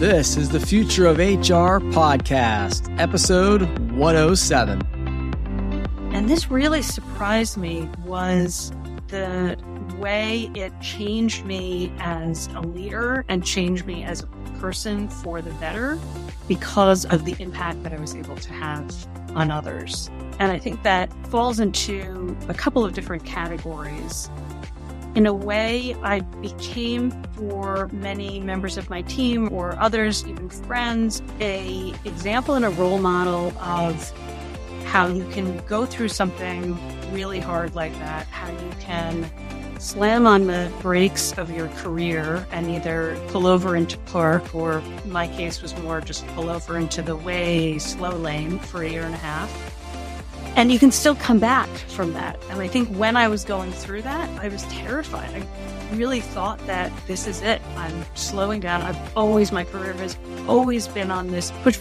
This is the Future of HR podcast, episode 107. And this really surprised me was the way it changed me as a leader and changed me as a person for the better because of the impact that I was able to have on others. And I think that falls into a couple of different categories. In a way, I became, for many members of my team or others, even friends, an example and a role model of how you can go through something really hard like that, how you can slam on the brakes of your career and either pull over into park, or in my case was more just pull over into the way slow lane for a year and a half. And you can still come back from that. And I think when I was going through that, I was terrified. I really thought that this is it. I'm slowing down. My career has always been on this push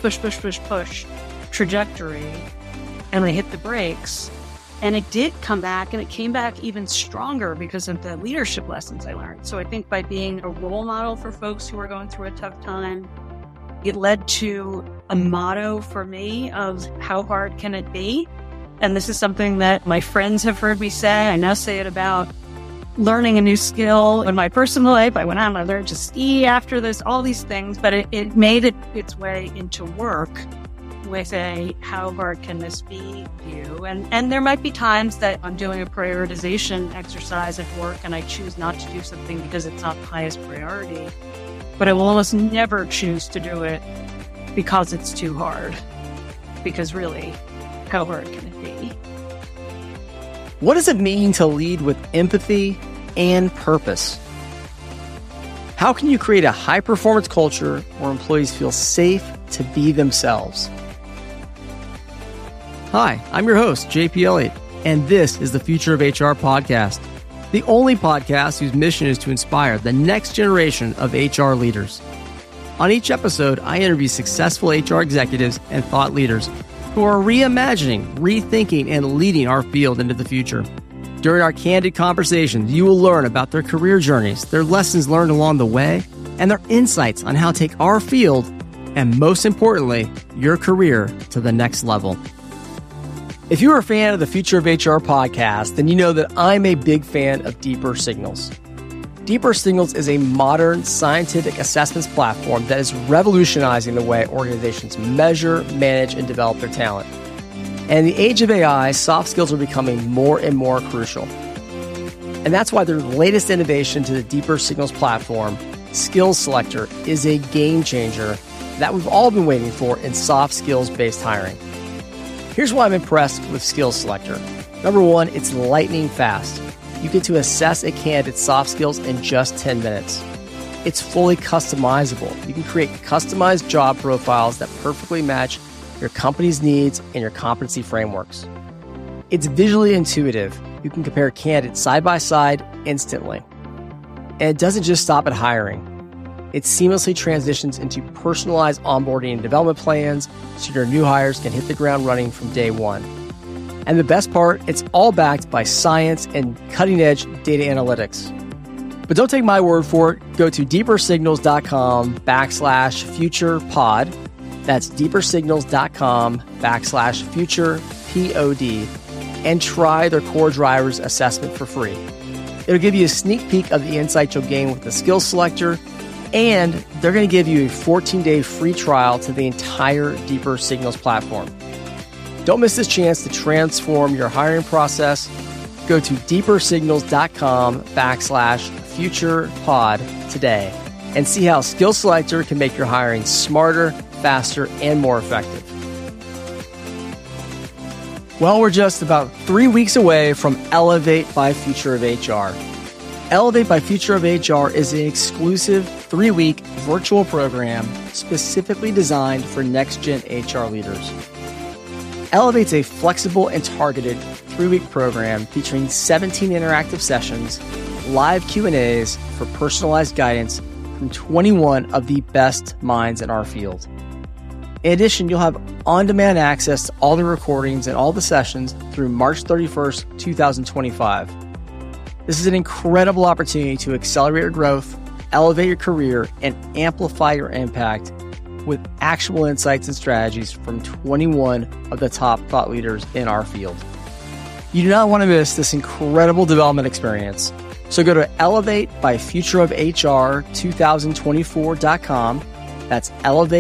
trajectory. And I hit the brakes. And it did come back, and it came back even stronger because of the leadership lessons I learned. So I think by being a role model for folks who are going through a tough time, it led to a motto for me of how hard can it be? And this is something that my friends have heard me say. I now say it about learning a new skill in my personal life. I went out and I learned to ski after this, all these things, but it made its way into work with a how hard can this be view. And there might be times that I'm doing a prioritization exercise at work and I choose not to do something because it's not the highest priority. But I will almost never choose to do it because it's too hard. Because really, how hard can it be? What does it mean to lead with empathy and purpose? How can you create a high-performance culture where employees feel safe to be themselves? Hi, I'm your host, JP Elliott, and this is the Future of HR podcast, the only podcast whose mission is to inspire the next generation of HR leaders. On each episode, I interview successful HR executives and thought leaders who are reimagining, rethinking, and leading our field into the future. During our candid conversations, you will learn about their career journeys, their lessons learned along the way, and their insights on how to take our field, and most importantly, your career to the next level. If you're a fan of the Future of HR podcast, then you know that I'm a big fan of Deeper Signals. Deeper Signals is a modern scientific assessments platform that is revolutionizing the way organizations measure, manage, and develop their talent. And in the age of AI, soft skills are becoming more and more crucial. And that's why their latest innovation to the Deeper Signals platform, Skills Selector, is a game changer that we've all been waiting for in soft skills-based hiring. Here's why I'm impressed with Skills Selector. Number one, it's lightning fast. You get to assess a candidate's soft skills in just 10 minutes. It's fully customizable. You can create customized job profiles that perfectly match your company's needs and your competency frameworks. It's visually intuitive. You can compare candidates side by side instantly. And it doesn't just stop at hiring. It seamlessly transitions into personalized onboarding and development plans so your new hires can hit the ground running from day one. And the best part, it's all backed by science and cutting-edge data analytics. But don't take my word for it. Go to deepersignals.com/futurepod. That's deepersignals.com/futurepod and try their core drivers assessment for free. It'll give you a sneak peek of the insights you'll gain with the Skills Selector, and they're going to give you a 14-day free trial to the entire Deeper Signals platform. Don't miss this chance to transform your hiring process. Go to deepersignals.com/futurepod today and see how Skills Selector can make your hiring smarter, faster, and more effective. Well, we're just about 3 weeks away from Elevate by Future of HR. Elevate by Future of HR is an exclusive 3-week virtual program specifically designed for next-gen HR leaders. Elevate's a flexible and targeted 3-week program featuring 17 interactive sessions, live Q&As for personalized guidance from 21 of the best minds in our field. In addition, you'll have on-demand access to all the recordings and all the sessions through March 31st, 2025. This is an incredible opportunity to accelerate your growth, elevate your career and amplify your impact with actionable insights and strategies from 21 of the top thought leaders in our field. You do not want to miss this incredible development experience. So go to elevatebyfutureofhr2024.com. That's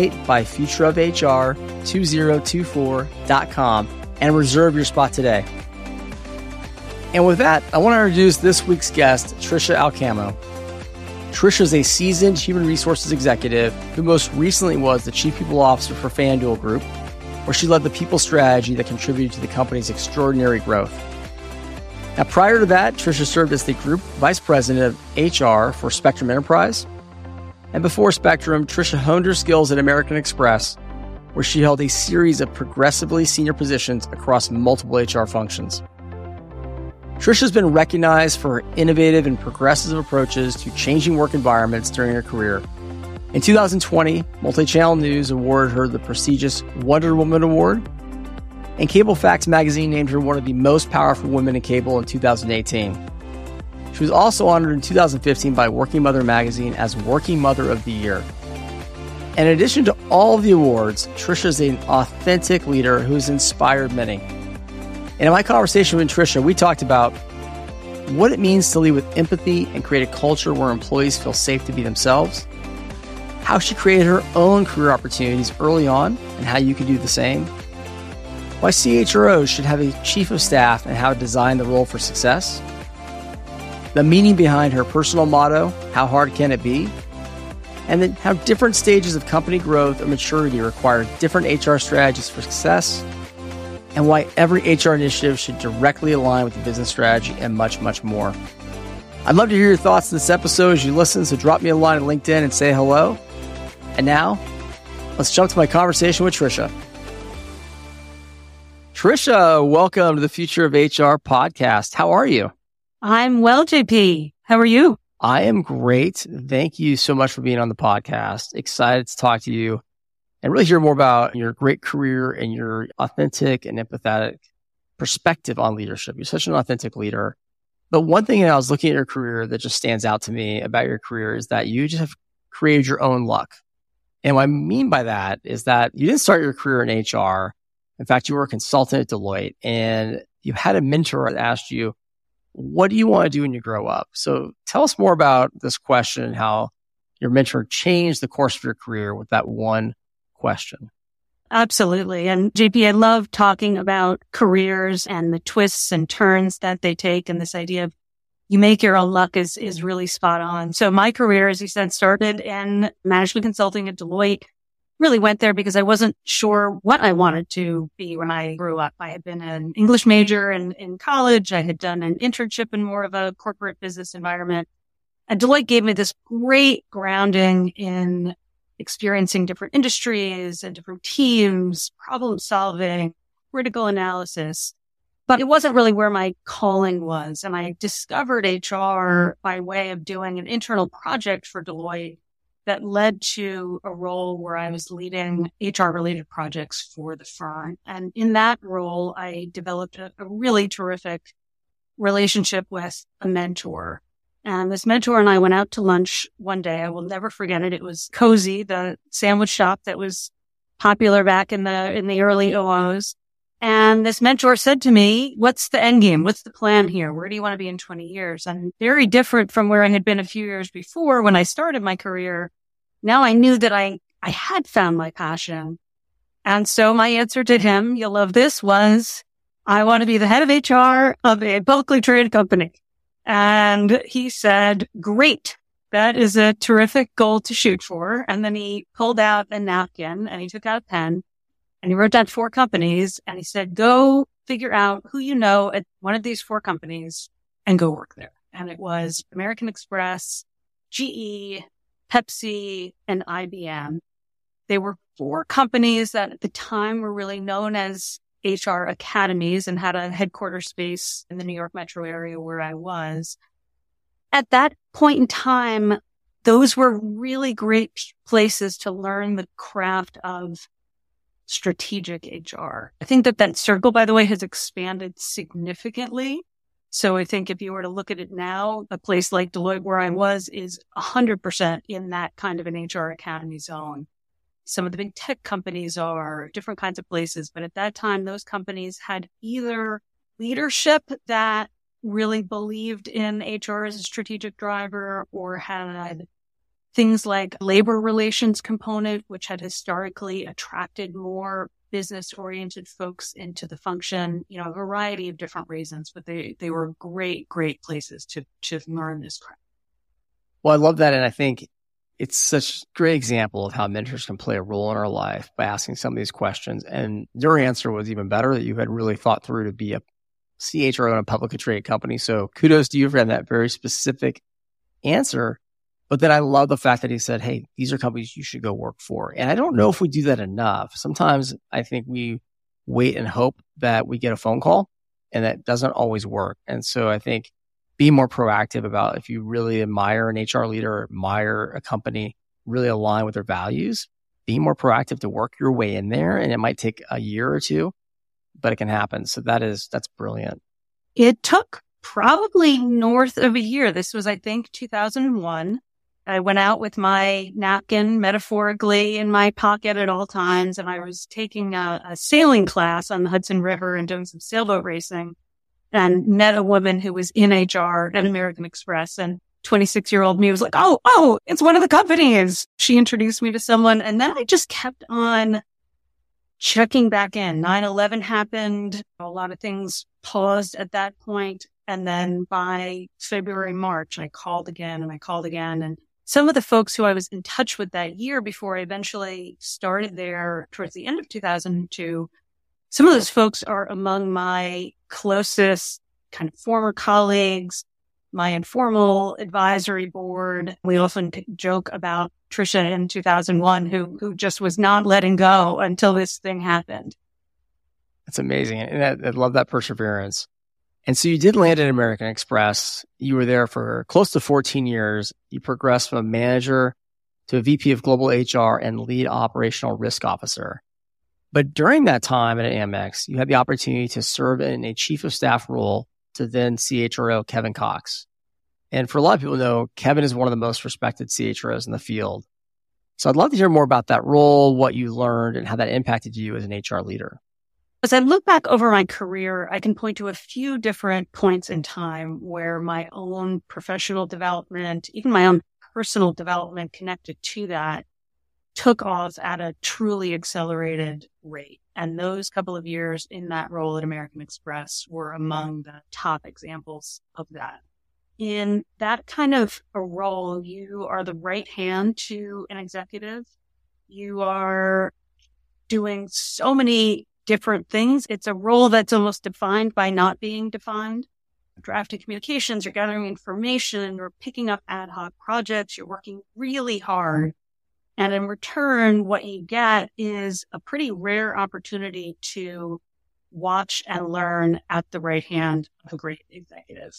elevatebyfutureofhr2024.com and reserve your spot today. And with that, I want to introduce this week's guest, Trisha Alcamo. Trisha is a seasoned human resources executive who most recently was the Chief People Officer for FanDuel Group, where she led the people strategy that contributed to the company's extraordinary growth. Now, prior to that, Trisha served as the Group Vice President of HR for Spectrum Enterprise. And before Spectrum, Trisha honed her skills at American Express, where she held a series of progressively senior positions across multiple HR functions. Trisha's been recognized for her innovative and progressive approaches to changing work environments during her career. In 2020, Multichannel News awarded her the prestigious Wonder Woman Award, and CableFacts magazine named her one of the most powerful women in cable in 2018. She was also honored in 2015 by Working Mother magazine as Working Mother of the Year. And in addition to all of the awards, Trisha is an authentic leader who has inspired many. And in my conversation with Trisha, we talked about what it means to lead with empathy and create a culture where employees feel safe to be themselves, how she created her own career opportunities early on and how you can do the same, why CHROs should have a chief of staff and how to design the role for success, the meaning behind her personal motto, how hard can it be, and then how different stages of company growth or maturity require different HR strategies for success, and why every HR initiative should directly align with the business strategy, and much, much more. I'd love to hear your thoughts on this episode as you listen, so drop me a line on LinkedIn and say hello. And now, let's jump to my conversation with Trisha. Trisha, welcome to the Future of HR podcast. How are you? I'm well, JP. How are you? I am great. Thank you so much for being on the podcast. Excited to talk to you and really hear more about your great career and your authentic and empathetic perspective on leadership. You're such an authentic leader. But one thing I was looking at your career that just stands out to me about your career is that you just have created your own luck. And what I mean by that is that you didn't start your career in HR. In fact, you were a consultant at Deloitte and you had a mentor that asked you, what do you want to do when you grow up? So tell us more about this question and how your mentor changed the course of your career with that one question. Absolutely. And JP, I love talking about careers and the twists and turns that they take. And this idea of you make your own luck is really spot on. So my career, as you said, started in management consulting at Deloitte. Really went there because I wasn't sure what I wanted to be when I grew up. I had been an English major in college. I had done an internship in more of a corporate business environment. And Deloitte gave me this great grounding in experiencing different industries and different teams, problem solving, critical analysis. But it wasn't really where my calling was. And I discovered HR by way of doing an internal project for Deloitte that led to a role where I was leading HR-related projects for the firm. And in that role, I developed a really terrific relationship with a mentor. And this mentor and I went out to lunch one day. I will never forget it. It was Cozy, the sandwich shop that was popular back in the early 00s. And this mentor said to me, what's the end game? What's the plan here? Where do you want to be in 20 years? And very different from where I had been a few years before when I started my career. Now I knew that I had found my passion. And so my answer to him, you'll love this, was I want to be the head of HR of a publicly traded company. And he said, great. That is a terrific goal to shoot for. And then he pulled out a napkin and he took out a pen and he wrote down 4 companies and he said, go figure out who you know at one of these 4 companies and go work there. And it was American Express, GE, Pepsi, and IBM. They were 4 companies that at the time were really known as HR academies and had a headquarters space in the New York metro area where I was. At that point in time, those were really great places to learn the craft of strategic HR. I think that circle, by the way, has expanded significantly So I think if you were to look at it now, a place like Deloitte, where I was, is 100% in that kind of an HR academy zone. Some of the big tech companies are different kinds of places, but at that time, those companies had either leadership that really believed in HR as a strategic driver, or had things like labor relations component, which had historically attracted more business-oriented folks into the function, a variety of different reasons, but they were great places to learn this crap. Well, I love that. And I think it's such a great example of how mentors can play a role in our life by asking some of these questions. And your answer was even better, that you had really thought through to be a CHRO in a publicly traded company. So kudos to you for having that very specific answer. But then I love the fact that he said, hey, these are companies you should go work for. And I don't know if we do that enough. Sometimes I think we wait and hope that we get a phone call, and that doesn't always work. And so I think be more proactive about, if you really admire an HR leader or admire a company, really align with their values, be more proactive to work your way in there. And it might take a year or two, but it can happen. So that's brilliant. It took probably north of a year. This was, I think, 2001. I went out with my napkin metaphorically in my pocket at all times, and I was taking a sailing class on the Hudson River and doing some sailboat racing, and met a woman who was in HR at American Express, and 26-year-old me was like, oh, it's one of the companies. She introduced me to someone, and then I just kept on checking back in. 9/11 happened. A lot of things paused at that point. And then by February, March, I called again. And some of the folks who I was in touch with that year before I eventually started there towards the end of 2002, some of those folks are among my closest kind of former colleagues, my informal advisory board. We often joke about Trisha in 2001, who just was not letting go until this thing happened. That's amazing. And I love that perseverance. And so you did land at American Express. You were there for close to 14 years. You progressed from a manager to a VP of global HR and lead operational risk officer. But during that time at Amex, you had the opportunity to serve in a chief of staff role to then CHRO Kevin Cox. And for a lot of people know, Kevin is one of the most respected CHROs in the field. So I'd love to hear more about that role, what you learned, and how that impacted you as an HR leader. As I look back over my career, I can point to a few different points in time where my own professional development, even my own personal development connected to that, took off at a truly accelerated rate. And those couple of years in that role at American Express were among the top examples of that. In that kind of a role, you are the right hand to an executive. You are doing so many different things. It's a role that's almost defined by not being defined. Drafting communications, you're gathering information, you're picking up ad hoc projects, you're working really hard. And in return, what you get is a pretty rare opportunity to watch and learn at the right hand of a great executive.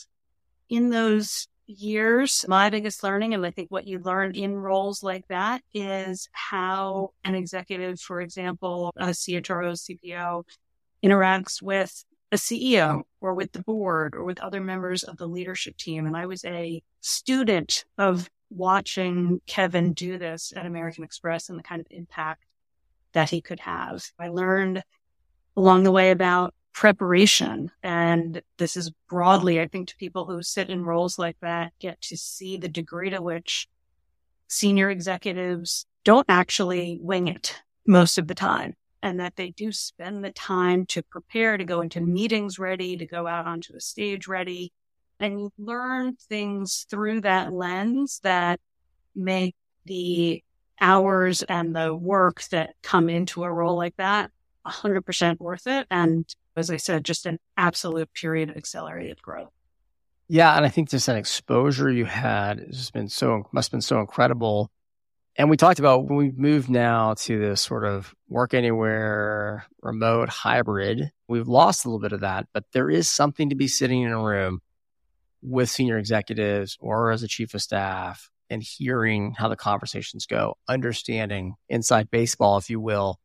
In those years, my biggest learning, and I think what you learn in roles like that, is how an executive, for example, a CHRO, CPO, interacts with a CEO or with the board or with other members of the leadership team. And I was a student of watching Kevin do this at American Express and the kind of impact that he could have. I learned along the way about preparation. And this is broadly, I think, to people who sit in roles like that, get to see the degree to which senior executives don't actually wing it most of the time, and that they do spend the time to prepare, to go into meetings ready, to go out onto a stage ready. And you learn things through that lens that make the hours and the work that come into a role like that 100% worth it. And as I said, just an absolute period of accelerated growth. Yeah. And I think just that exposure you had must have been so incredible. And we talked about when we've moved now to this sort of work anywhere, remote, hybrid, we've lost a little bit of that, but there is something to be sitting in a room with senior executives or as a chief of staff and hearing how the conversations go, understanding inside baseball, if you will,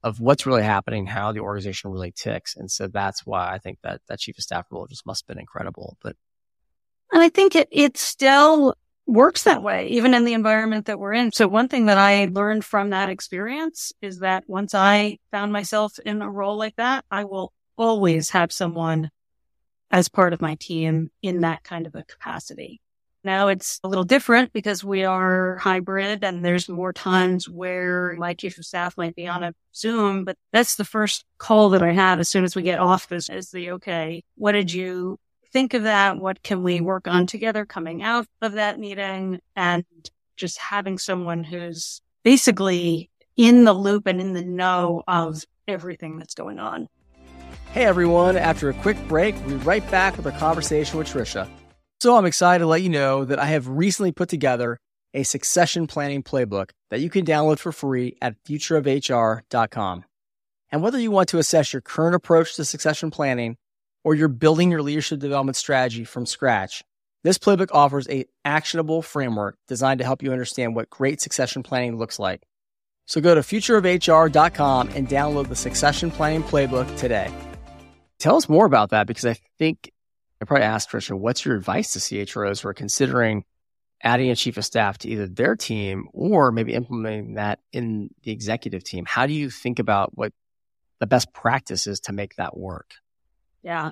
of what's really happening, how the organization really ticks. And so that's why I think that chief of staff role just must have been incredible. And I think it still works that way, even in the environment that we're in. So one thing that I learned from that experience is that once I found myself in a role like that, I will always have someone as part of my team in that kind of a capacity. Now it's a little different because we are hybrid and there's more times where my chief of staff might be on a Zoom, but that's the first call that I have as soon as we get off is the, okay, what did you think of that? What can we work on together coming out of that meeting? And just having someone who's basically in the loop and in the know of everything that's going on. Hey everyone, after a quick break, we'll be right back with our conversation with Tricia. So I'm excited to let you know that I have recently put together a succession planning playbook that you can download for free at futureofhr.com. And whether you want to assess your current approach to succession planning or you're building your leadership development strategy from scratch, this playbook offers an actionable framework designed to help you understand what great succession planning looks like. So go to futureofhr.com and download the succession planning playbook today. Tell us more about that, because I think I probably asked Tricia, what's your advice to CHROs who are considering adding a chief of staff to either their team or maybe implementing that in the executive team? How do you think about what the best practice is to make that work? Yeah,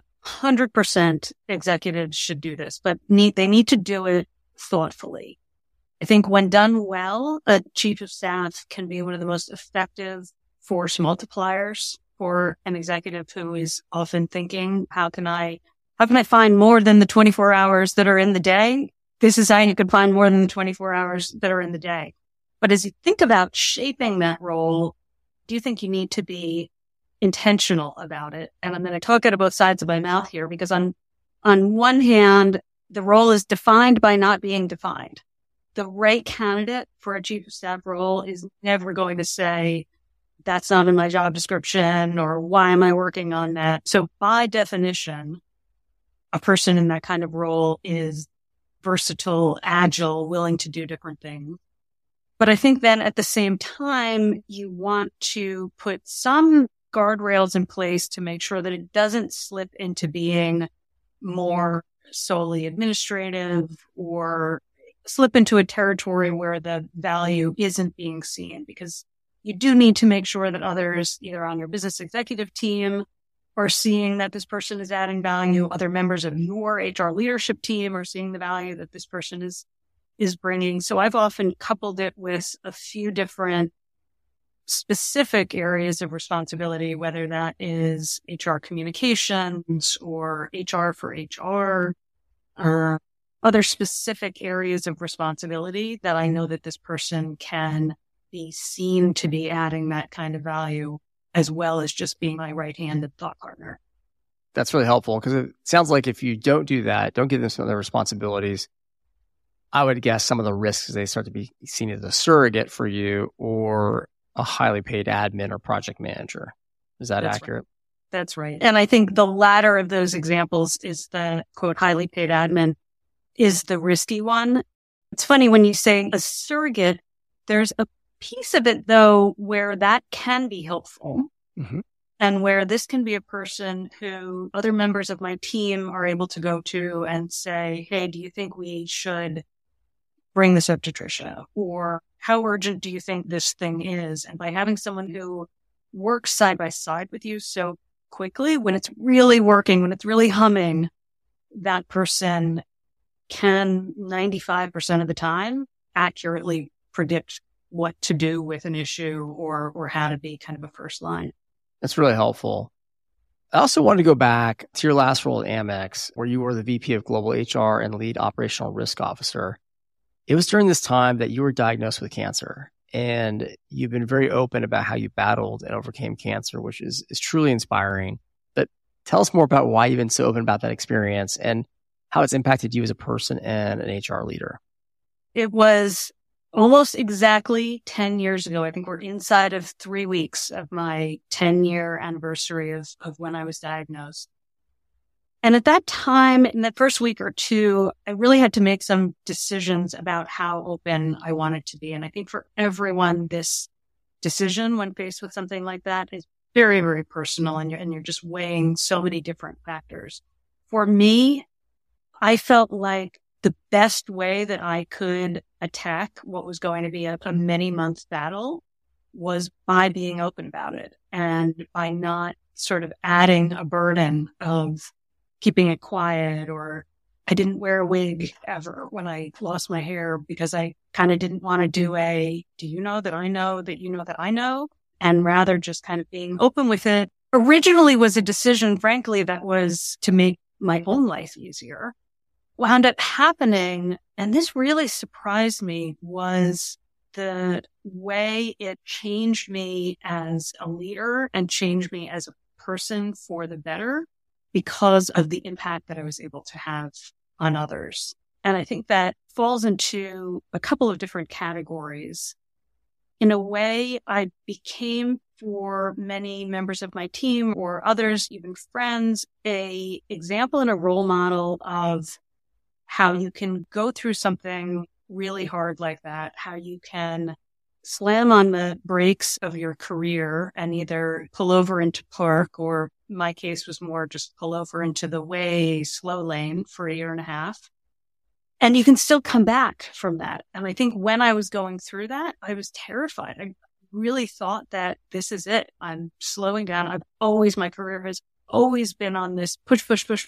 100% executives should do this, but they need to do it thoughtfully. I think when done well, a chief of staff can be one of the most effective force multipliers for an executive who is often thinking, how can I find more than the 24 hours that are in the day? This is how you can find more than the 24 hours that are in the day. But as you think about shaping that role, do you think you need to be intentional about it? And I'm going to talk out of both sides of my mouth here, because on one hand, the role is defined by not being defined. The right candidate for a chief of staff role is never going to say, that's not in my job description, or why am I working on that? So by definition, a person in that kind of role is versatile, agile, willing to do different things. But I think then at the same time, you want to put some guardrails in place to make sure that it doesn't slip into being more solely administrative or slip into a territory where the value isn't being seen, because you do need to make sure that others, either on your business executive team, are seeing that this person is adding value. Other members of your HR leadership team are seeing the value that this person is bringing. So I've often coupled it with a few different specific areas of responsibility, whether that is HR communications or HR for HR, or other specific areas of responsibility that I know that this person can be seen to be adding that kind of value, as well as just being my right-handed thought partner. That's really helpful, because it sounds like if you don't do that, don't give them some of their responsibilities, I would guess some of the risks is they start to be seen as a surrogate for you or a highly paid admin or project manager. Is that accurate? Right. That's right. And I think the latter of those examples is the, quote, highly paid admin is the risky one. It's funny when you say a surrogate, there's a piece of it, though, where that can be helpful. Mm-hmm. And where this can be a person who other members of my team are able to go to and say, hey, do you think we should bring this up to Tricia? Or how urgent do you think this thing is? And by having someone who works side by side with you so quickly, when it's really working, when it's really humming, that person can 95% of the time accurately predict what to do with an issue or how to be kind of a first line. That's really helpful. I also wanted to go back to your last role at Amex, where you were the VP of Global HR and Lead Operational Risk Officer. It was during this time that you were diagnosed with cancer, and you've been very open about how you battled and overcame cancer, which is truly inspiring. But tell us more about why you've been so open about that experience and how it's impacted you as a person and an HR leader. It was almost exactly 10 years ago. I think we're inside of 3 weeks of my 10-year anniversary of when I was diagnosed. And at that time, in that first week or two, I really had to make some decisions about how open I wanted to be. And I think for everyone, this decision when faced with something like that is very, very personal, and you're just weighing so many different factors. For me, I felt like the best way that I could attack what was going to be a many-month battle was by being open about it and by not sort of adding a burden of keeping it quiet, or I didn't wear a wig ever when I lost my hair because I kind of didn't want to do do you know that I know that you know that I know? And rather just kind of being open with it. Originally was a decision, frankly, that was to make my own life easier. Wound up happening, and this really surprised me, was the way it changed me as a leader and changed me as a person for the better because of the impact that I was able to have on others. And I think that falls into a couple of different categories. In a way, I became, for many members of my team or others, even friends, an example and a role model of how you can go through something really hard like that, how you can slam on the brakes of your career and either pull over into park, or my case was more just pull over into the way slow lane for a year and a half. And you can still come back from that. And I think when I was going through that, I was terrified. I really thought that this is it. I'm slowing down. My career has always been on this push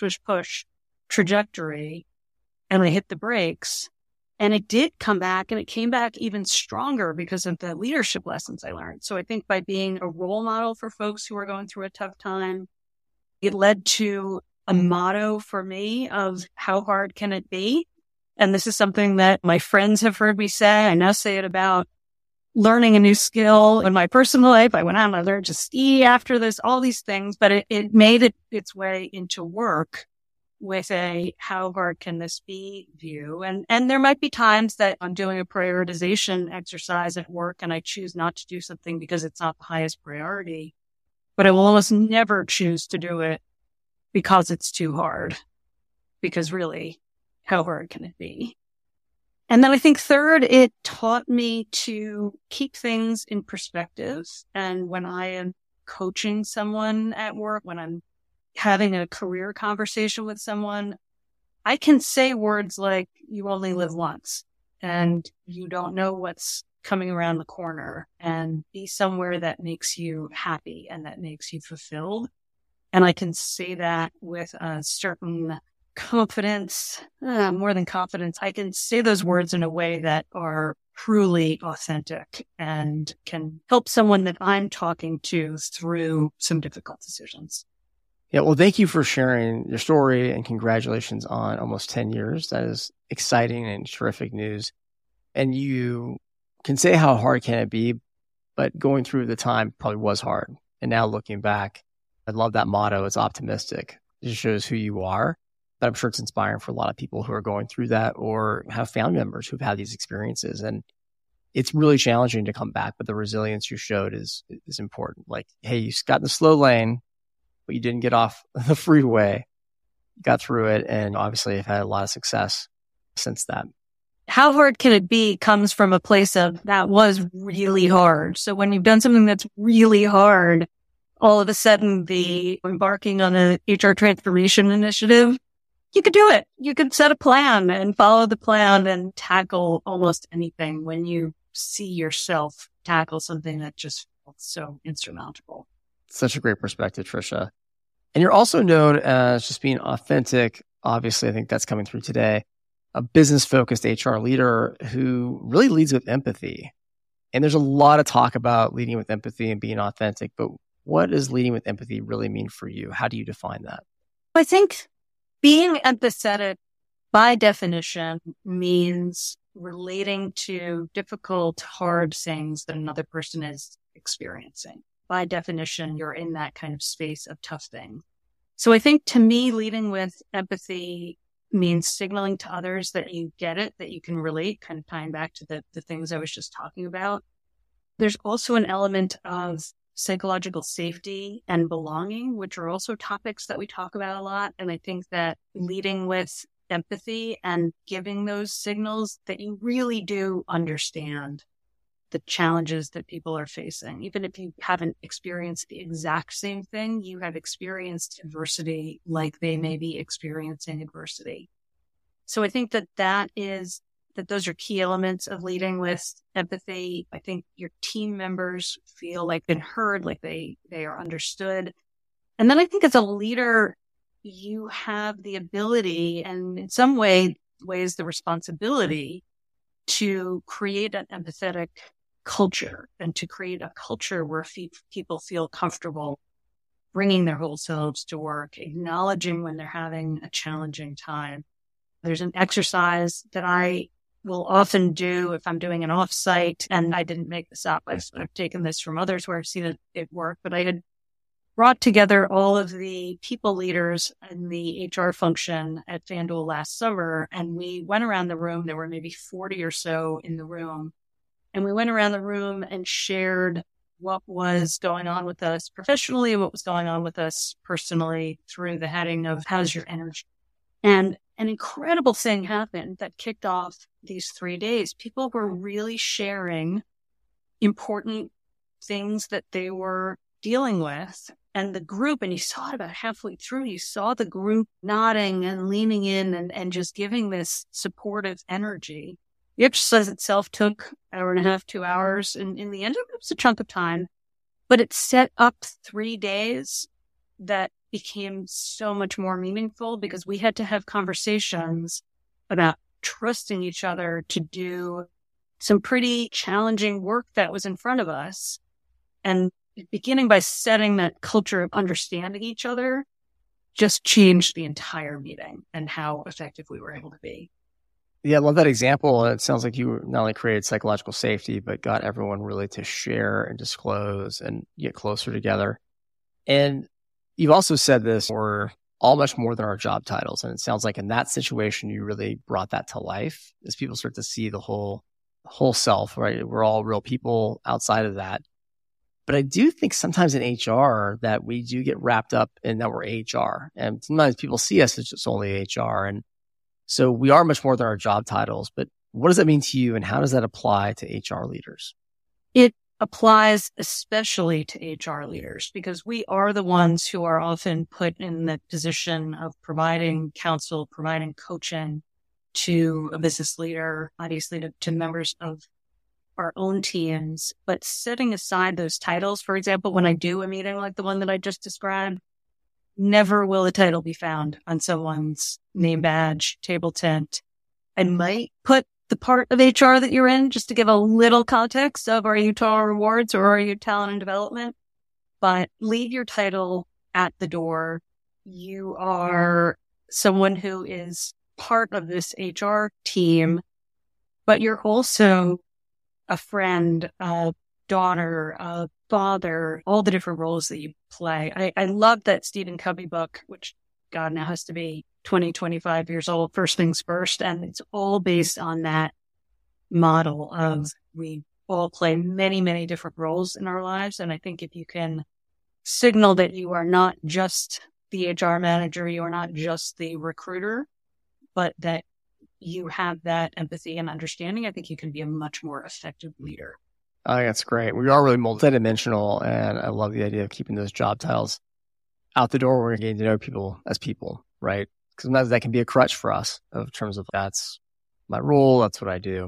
trajectory. And I hit the brakes. And it did come back, and it came back even stronger because of the leadership lessons I learned. So I think by being a role model for folks who are going through a tough time, it led to a motto for me of how hard can it be? And this is something that my friends have heard me say. I now say it about learning a new skill in my personal life. I went on, I learned to ski after this, all these things, but it made its way into work with a how hard can this be view. And there might be times that I'm doing a prioritization exercise at work and I choose not to do something because it's not the highest priority, but I will almost never choose to do it because it's too hard. Because really, how hard can it be? And then I think third, it taught me to keep things in perspective. And when I am coaching someone at work, when I'm having a career conversation with someone, I can say words like, you only live once and you don't know what's coming around the corner, and be somewhere that makes you happy and that makes you fulfilled. And I can say that with a certain confidence, more than confidence. I can say those words in a way that are truly authentic and can help someone that I'm talking to through some difficult decisions. Yeah, well, thank you for sharing your story, and congratulations on almost 10 years. That is exciting and terrific news. And you can say how hard can it be, but going through the time probably was hard. And now looking back, I love that motto. It's optimistic. It just shows who you are. But I'm sure it's inspiring for a lot of people who are going through that or have family members who've had these experiences. And it's really challenging to come back, but the resilience you showed is important. Like, hey, you got in the slow lane, but you didn't get off the freeway, got through it, and obviously have had a lot of success since that. How hard can it be comes from a place of that was really hard. So when you've done something that's really hard, all of a sudden the embarking on an HR transformation initiative, you could do it. You could set a plan and follow the plan and tackle almost anything when you see yourself tackle something that just felt so insurmountable. Such a great perspective, Tricia. And you're also known as just being authentic. Obviously, I think that's coming through today. A business-focused HR leader who really leads with empathy. And there's a lot of talk about leading with empathy and being authentic, but what does leading with empathy really mean for you? How do you define that? I think being empathetic, by definition, means relating to difficult, hard things that another person is experiencing. By definition, you're in that kind of space of tough things. So I think to me, leading with empathy means signaling to others that you get it, that you can relate, kind of tying back to the things I was just talking about. There's also an element of psychological safety and belonging, which are also topics that we talk about a lot. And I think that leading with empathy and giving those signals that you really do understand the challenges that people are facing. Even if you haven't experienced the exact same thing, you have experienced adversity like they may be experiencing adversity. So I think that those are key elements of leading with empathy. I think your team members feel like they're heard, like they are understood. And then I think as a leader, you have the ability and in some ways the responsibility to create an empathetic culture and to create a culture where people feel comfortable bringing their whole selves to work, acknowledging when they're having a challenging time. There's an exercise that I will often do if I'm doing an offsite, and I didn't make this up. I've taken this from others where I've seen it work, but I had brought together all of the people leaders in the HR function at FanDuel last summer, and we went around the room. There were maybe 40 or so in the room, and we went around the room and shared what was going on with us professionally and what was going on with us personally through the heading of how's your energy. And an incredible thing happened that kicked off these 3 days. People were really sharing important things that they were dealing with. And the group, and you saw it about halfway through, you saw the group nodding and leaning in and just giving this supportive energy. The exercise itself took 1.5 hours, 2 hours. And in the end, it was a chunk of time, but it set up 3 days that became so much more meaningful because we had to have conversations about trusting each other to do some pretty challenging work that was in front of us. And beginning by setting that culture of understanding each other just changed the entire meeting and how effective we were able to be. Yeah, I love that example. It sounds like you not only created psychological safety, but got everyone really to share and disclose and get closer together. And you've also said this, we're all much more than our job titles. And it sounds like in that situation, you really brought that to life as people start to see the whole self, right? We're all real people outside of that. But I do think sometimes in HR that we do get wrapped up in that we're HR. And sometimes people see us as just only HR. And so we are much more than our job titles. But what does that mean to you and how does that apply to HR leaders? It applies especially to HR leaders because we are the ones who are often put in the position of providing counsel, providing coaching to a business leader, obviously to members of our own teams, but setting aside those titles, for example, when I do a meeting like the one that I just described, never will a title be found on someone's name badge, table tent. I might put the part of HR that you're in just to give a little context of are you Total Rewards or are you Talent and Development? But leave your title at the door. You are someone who is part of this HR team, but you're also a friend, a daughter, a father, all the different roles that you play. I love that Stephen Covey book, which God now has to be 20, 25 years old, First Things First. And it's all based on that model of we all play many, many different roles in our lives. And I think if you can signal that you are not just the HR manager, you are not just the recruiter, but that you have that empathy and understanding, I think you can be a much more effective leader. I think that's great. We are really multidimensional, and I love the idea of keeping those job titles out the door. We're getting to know people as people, right? Because sometimes that can be a crutch for us in terms of that's my role, that's what I do.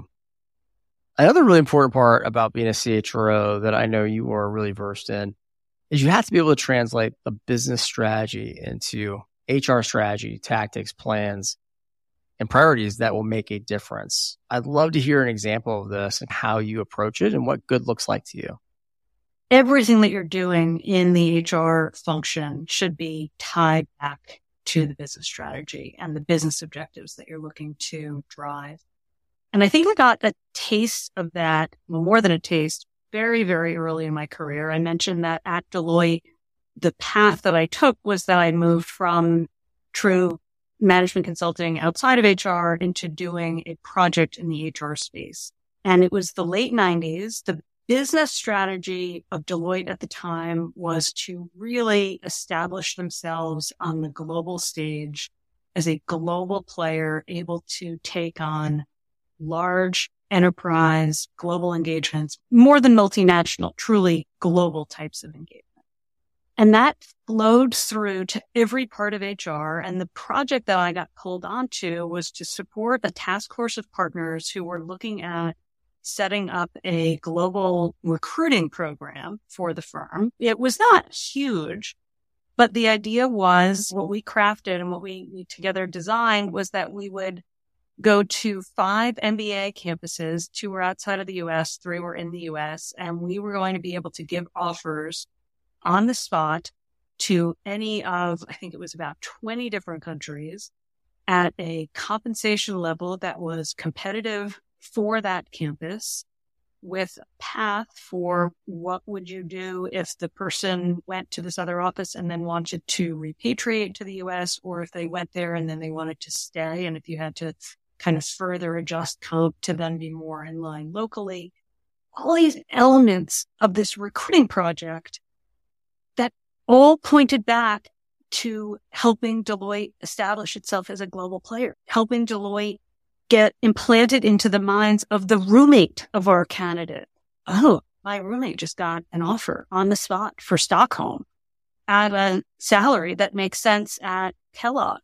Another really important part about being a CHRO that I know you are really versed in is you have to be able to translate a business strategy into HR strategy, tactics, plans, and priorities that will make a difference. I'd love to hear an example of this and how you approach it and what good looks like to you. Everything that you're doing in the HR function should be tied back to the business strategy and the business objectives that you're looking to drive. And I think I got a taste of that, well, more than a taste, very, very early in my career. I mentioned that at Deloitte, the path that I took was that I moved from true management consulting outside of HR into doing a project in the HR space. And it was the late 90s. The business strategy of Deloitte at the time was to really establish themselves on the global stage as a global player able to take on large enterprise, global engagements, more than multinational, truly global types of engagement. And that flowed through to every part of HR. And the project that I got pulled onto was to support a task force of partners who were looking at setting up a global recruiting program for the firm. It was not huge, but the idea was what we crafted and what we together designed was that we would go to 5 MBA campuses. 2 were outside of the U.S., 3 were in the U.S., and we were going to be able to give offers on the spot to any of, I think it was about 20 different countries at a compensation level that was competitive for that campus, with a path for what would you do if the person went to this other office and then wanted to repatriate to the U.S., or if they went there and then they wanted to stay, and if you had to kind of further adjust code to then be more in line locally. All these elements of this recruiting project that all pointed back to helping Deloitte establish itself as a global player, helping Deloitte get implanted into the minds of the roommate of our candidate. Oh, my roommate just got an offer on the spot for Stockholm at a salary that makes sense at Kellogg.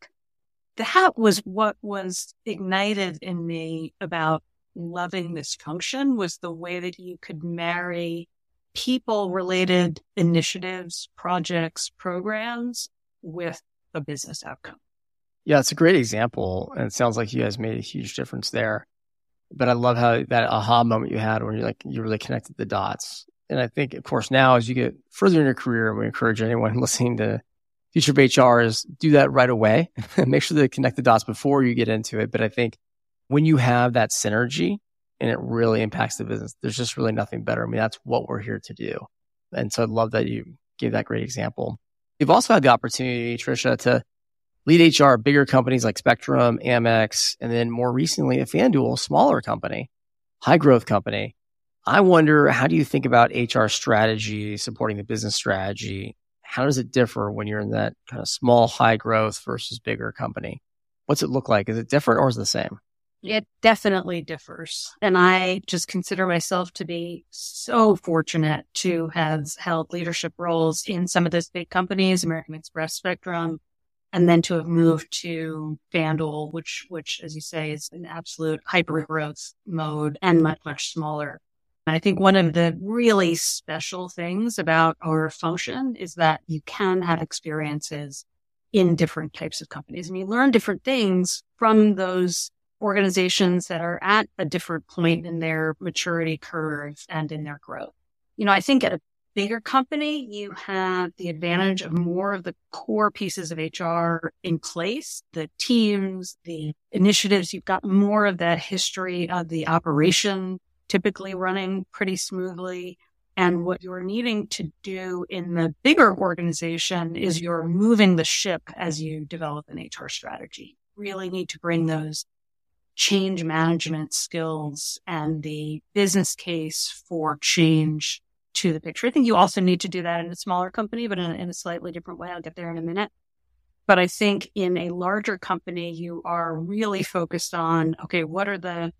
That was what was ignited in me about loving this function, was the way that you could marry people-related initiatives, projects, programs with a business outcome. Yeah, it's a great example. And it sounds like you guys made a huge difference there. But I love how that aha moment you had where you really connected the dots. And I think, of course, now as you get further in your career, and we encourage anyone listening to Future of HR is do that right away. Make sure to connect the dots before you get into it. But I think when you have that synergy and it really impacts the business, there's just really nothing better. I mean, that's what we're here to do. And so I love that you gave that great example. You've also had the opportunity, Tricia, to lead HR at bigger companies like Spectrum, Amex, and then more recently at FanDuel, a smaller company, high growth company. I wonder, how do you think about HR strategy, supporting the business strategy? How does it differ when you're in that kind of small, high growth versus bigger company? What's it look like? Is it different or is it the same? It definitely differs. And I just consider myself to be so fortunate to have held leadership roles in some of those big companies, American Express, Spectrum, and then to have moved to FanDuel, which, as you say, is an absolute hyper growth mode and much, much smaller. And I think one of the really special things about our function is that you can have experiences in different types of companies, and you learn different things from those organizations that are at a different point in their maturity curve and in their growth. You know, I think at a bigger company, you have the advantage of more of the core pieces of HR in place, the teams, the initiatives. You've got more of that history of the operation typically running pretty smoothly. And what you're needing to do in the bigger organization is you're moving the ship as you develop an HR strategy. Really need to bring those change management skills and the business case for change to the picture. I think you also need to do that in a smaller company, but in a slightly different way. I'll get there in a minute. But I think in a larger company, you are really focused on, okay, what are the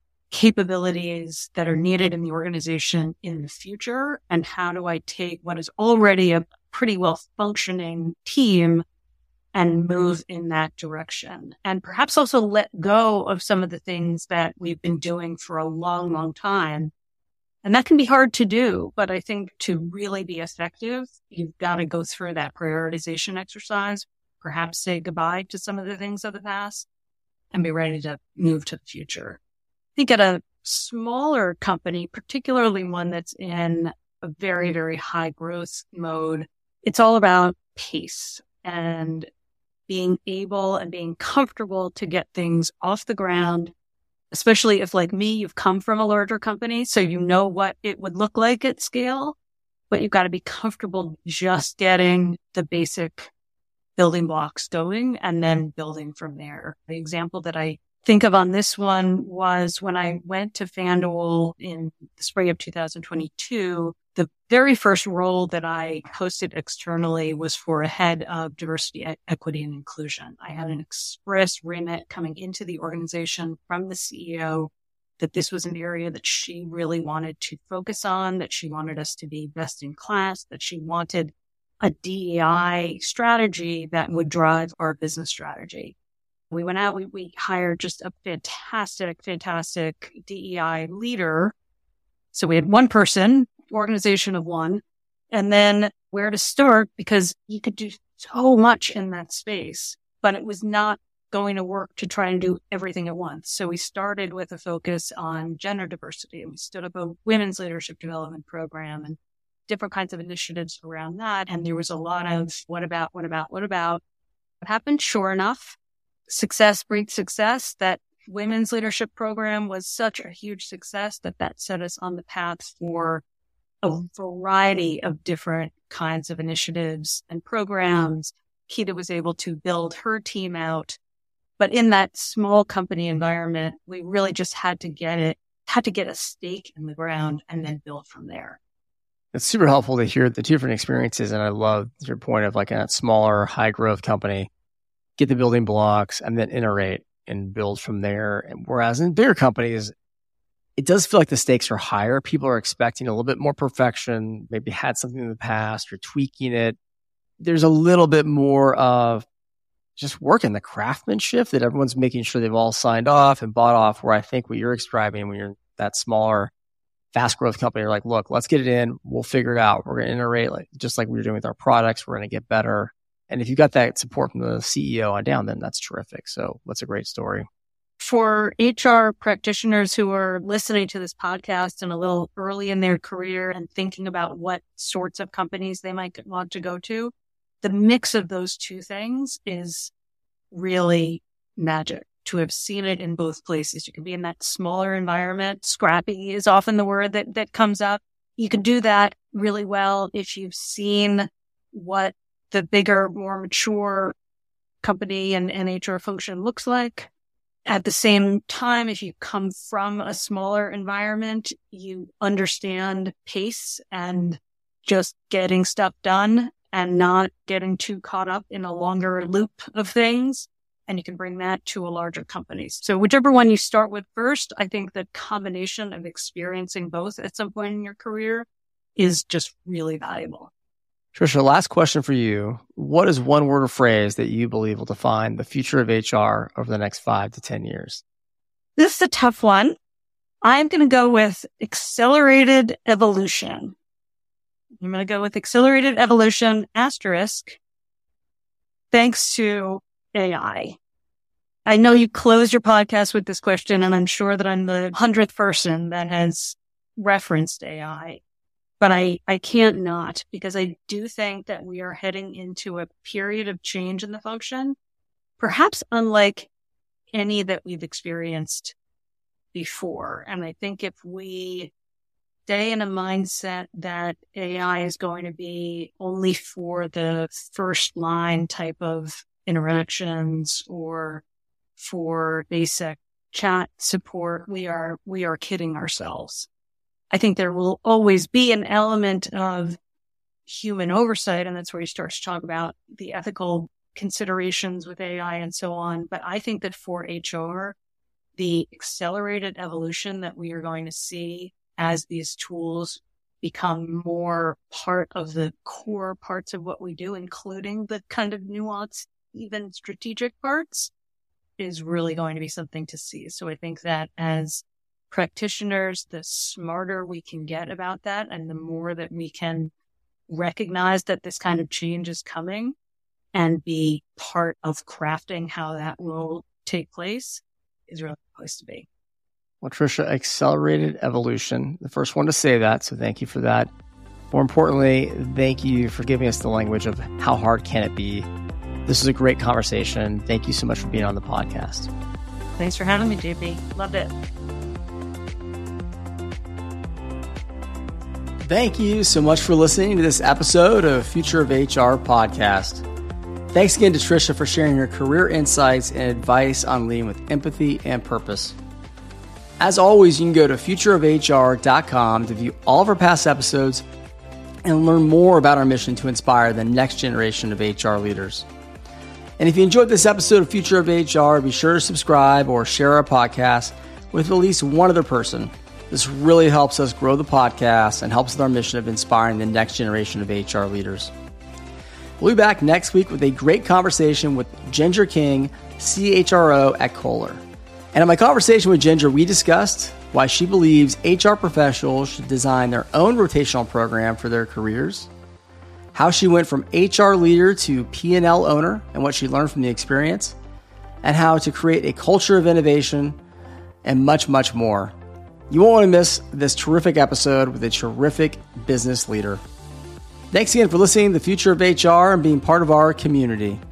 capabilities that are needed in the organization in the future? And how do I take what is already a pretty well functioning team and move in that direction? And perhaps also let go of some of the things that we've been doing for a long, long time. And that can be hard to do, but I think to really be effective, you've got to go through that prioritization exercise, perhaps say goodbye to some of the things of the past and be ready to move to the future. I think at a smaller company, particularly one that's in a very, very high growth mode, it's all about pace and being able and being comfortable to get things off the ground, especially if, like me, you've come from a larger company, so you know what it would look like at scale, but you've got to be comfortable just getting the basic building blocks going and then building from there. The example that I think of on this one was when I went to FanDuel in the spring of 2022, the very first role that I posted externally was for a head of diversity, equity, and inclusion. I had an express remit coming into the organization from the CEO that this was an area that she really wanted to focus on, that she wanted us to be best in class, that she wanted a DEI strategy that would drive our business strategy. We went out, we hired just a fantastic DEI leader. So we had one person, organization of one, and then where to start, because you could do so much in that space, but it was not going to work to try and do everything at once. So we started with a focus on gender diversity, and we stood up a women's leadership development program and different kinds of initiatives around that. And there was a lot of what about? What happened? Sure enough, success breeds success. That women's leadership program was such a huge success that set us on the path for a variety of different kinds of initiatives and programs. Keita was able to build her team out. But in that small company environment, we really just had to get a stake in the ground and then build from there. It's super helpful to hear the two different experiences. And I love your point of like a smaller, high growth company, get the building blocks and then iterate and build from there. And whereas in bigger companies, it does feel like the stakes are higher. People are expecting a little bit more perfection, maybe had something in the past, you're tweaking it. There's a little bit more of just work in the craftsmanship that everyone's making sure they've all signed off and bought off, where I think what you're describing when you're that smaller, fast growth company, you're like, look, let's get it in. We'll figure it out. We're going to iterate just like we were doing with our products. We're going to get better. And if you got that support from the CEO on down, then that's terrific. So that's a great story. For HR practitioners who are listening to this podcast and a little early in their career and thinking about what sorts of companies they might want to go to, the mix of those two things is really magic. To have seen it in both places. You can be in that smaller environment. Scrappy is often the word that comes up. You can do that really well if you've seen what the bigger, more mature company and HR function looks like. At the same time, if you come from a smaller environment, you understand pace and just getting stuff done and not getting too caught up in a longer loop of things. And you can bring that to a larger company. So whichever one you start with first, I think the combination of experiencing both at some point in your career is just really valuable. Tricia, last question for you. What is one word or phrase that you believe will define the future of HR over the next 5 to 10 years? This is a tough one. I'm going to go with accelerated evolution. I'm going to go with accelerated evolution, asterisk, thanks to AI. I know you closed your podcast with this question, and I'm sure that I'm the 100th person that has referenced AI, but I can't not, because I do think that we are heading into a period of change in the function, perhaps unlike any that we've experienced before. And I think if we stay in a mindset that AI is going to be only for the first line type of interactions or for basic chat support, we are kidding ourselves. I think there will always be an element of human oversight, and that's where you start to talk about the ethical considerations with AI and so on. But I think that for HR, the accelerated evolution that we are going to see as these tools become more part of the core parts of what we do, including the kind of nuanced, even strategic parts, is really going to be something to see. So I think that as practitioners, the smarter we can get about that, and the more that we can recognize that this kind of change is coming and be part of crafting how that will take place, is really the place to be. Well, Tricia, accelerated evolution, the first one to say that, so thank you for that. More importantly, thank you for giving us the language of how hard can it be. This was a great conversation. Thank you so much for being on the podcast. Thanks for having me, JP. Loved it. Thank you so much for listening to this episode of Future of HR podcast. Thanks again to Tricia for sharing her career insights and advice on leading with empathy and purpose. As always, you can go to futureofhr.com to view all of our past episodes and learn more about our mission to inspire the next generation of HR leaders. And if you enjoyed this episode of Future of HR, be sure to subscribe or share our podcast. with at least one other person. This really helps us grow the podcast and helps with our mission of inspiring the next generation of HR leaders. We'll be back next week with a great conversation with Ginger King, CHRO at Kohler. And in my conversation with Ginger, we discussed why she believes HR professionals should design their own rotational program for their careers, how she went from HR leader to P&L owner and what she learned from the experience, and how to create a culture of innovation, and much, much more. You won't want to miss this terrific episode with a terrific business leader. Thanks again for listening to The Future of HR and being part of our community.